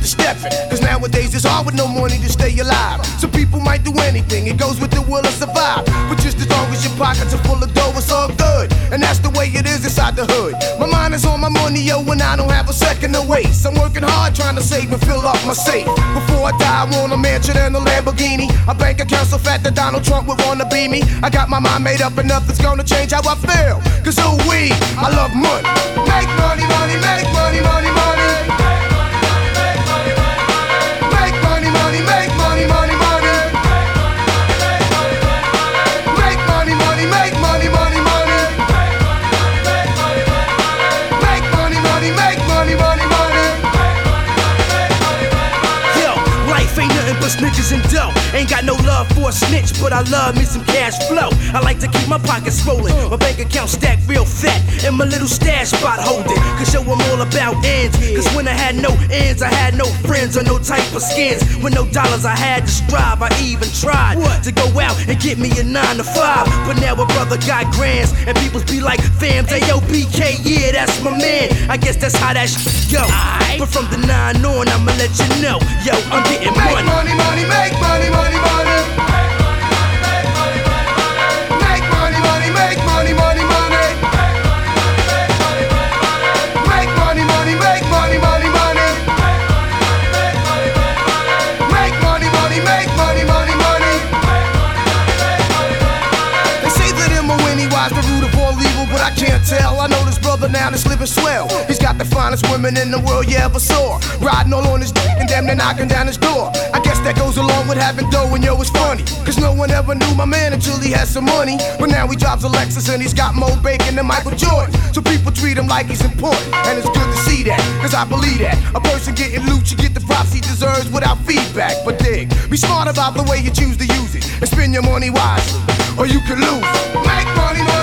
stepping. Cause nowadays it's hard with no money to stay alive. Some people might do anything, it goes with the will to survive. But just as long as your pockets are full of dough, it's all good. And that's the way it is inside the hood. My mind is on my money, yo, and I don't have a second to waste. I'm working hard trying to save and fill up my safe. Before I die, I want a mansion and a Lamborghini. A bank account so fat that Donald Trump would wanna be me. I got my mind made up and nothing's gonna change how I feel. Cause oh we, I love money. Make money, money, make money, money, money. Make money, money, make money, money, money. Make money, money, make money, money, money. Make money, money, make money, money, money. Yo, life ain't nothing but snitches and dough. Ain't got no love for a snitch, but I love me some cash flow. I like to keep my pockets rolling, my bank account stacked real fat, and my little stash spot holding. Cause yo, I'm all about ends. Cause when I had no ends, I had no friends or no type of skins. With no dollars, I had to strive. I even tried to go out and get me a 9 to 5. But now a brother got grands, and people be like, fam, hey yo, BK, yeah, that's my man. I guess that's how that shit go. But from the 9 on, I'ma let you know, yo, I'm getting money. Make money, money, make money, money, money. Make money, money, make money, money, money. Make money, money, make money, money, money. Make money, money, make money, money, money. They say that M.O.N.E. wise the root of all evil, but I can't tell. I know this brother now that's living swell. He's got the finest women in the world you ever saw. Riding all on his dick and damn near knocking down his door. I guess that goes along with having dough, and yo, it's funny. Cause no one ever knew my man until he had some money. But now he drives a Lexus and he's got more bacon than Michael Jordan. So people treat him like he's important, and it's good to see that, cause I believe that a person getting loot should get the props he deserves without feedback. But dig, be smart about the way you choose to use it, and spend your money wisely, or you can lose. Make money, money.